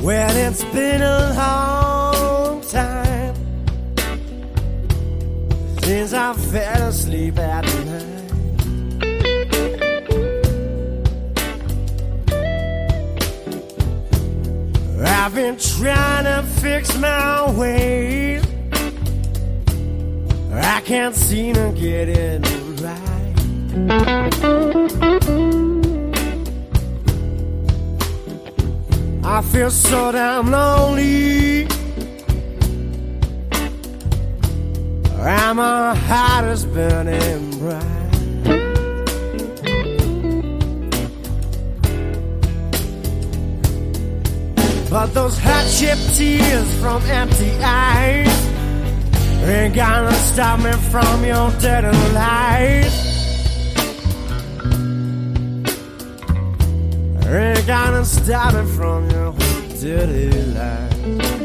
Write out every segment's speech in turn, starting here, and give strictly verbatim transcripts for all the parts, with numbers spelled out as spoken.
Well, it's been a long time since I fell asleep at night. I've been trying to fix my ways. I can't seem to get it right. I feel so damn lonely, and my heart is burning bright. But those hot-chip tears from empty eyes ain't gonna stop me from your dirty lies. Ain't gonna stop me from your dirty lies.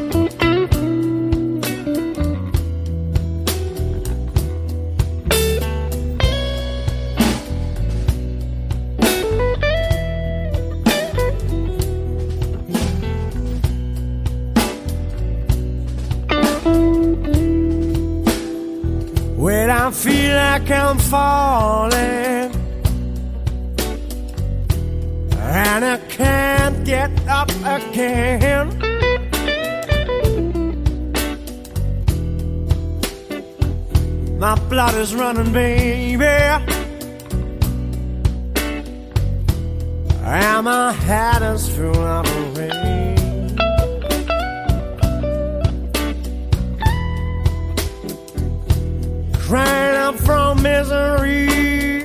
When I feel like I'm falling and I can't get up again, my blood is running, baby, and my head is full of rain. Crying out from misery,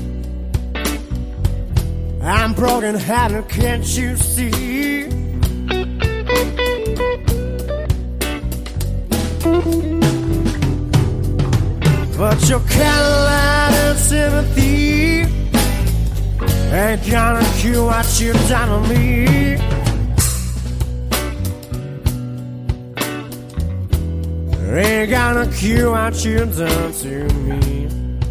I'm broken-hearted, can't you see? But your kind-hearted sympathy ain't gonna cure what you've done to me. Ain't gonna cure what you've done to me.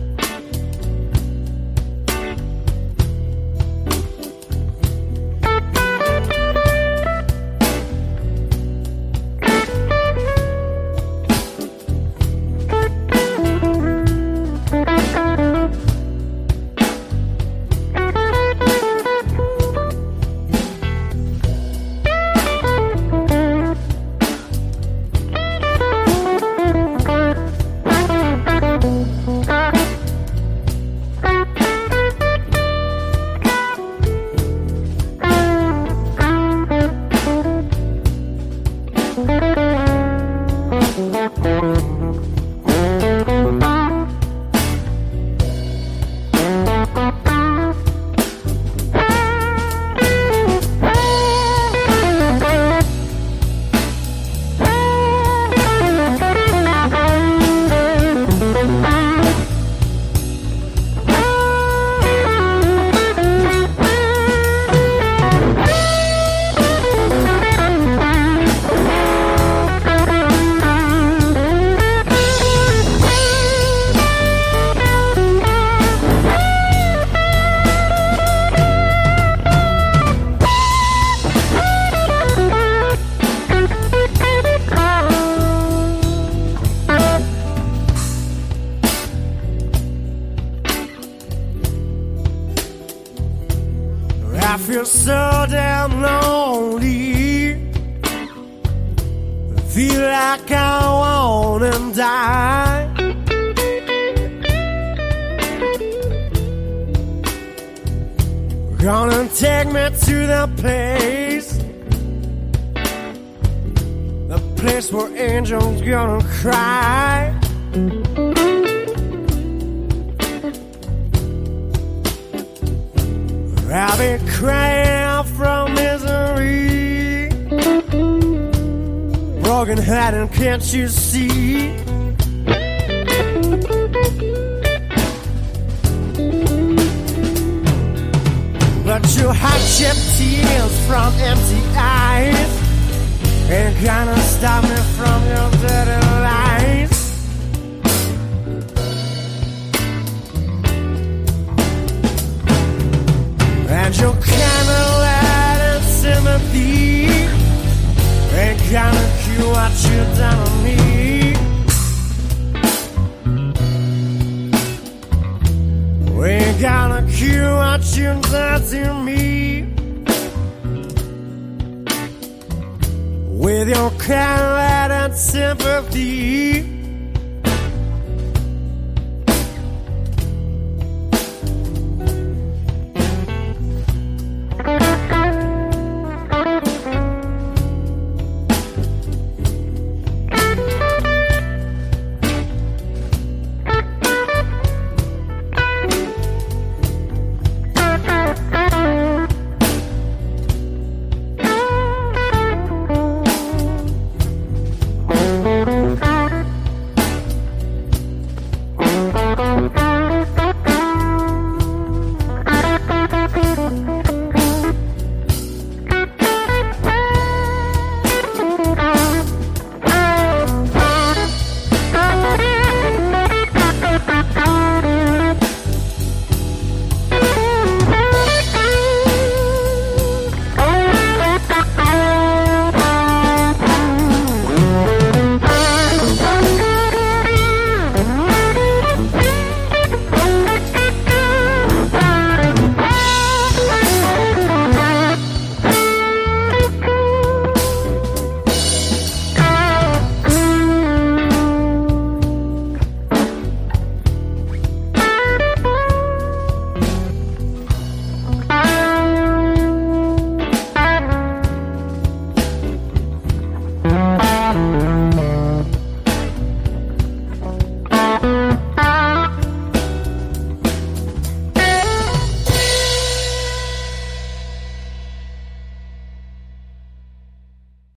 I feel so damn lonely, feel like I wanna die. Gonna take me to the place, the place where angels gonna cry. I've been crying out from misery, broken hearted, can't you see? But your hot-chip tears from empty eyes ain't gonna stop me from your dirty lies. And your candlelight and sympathy gonna cure what you done to me. We ain't gonna cure what you done to me. With your kind and sympathy,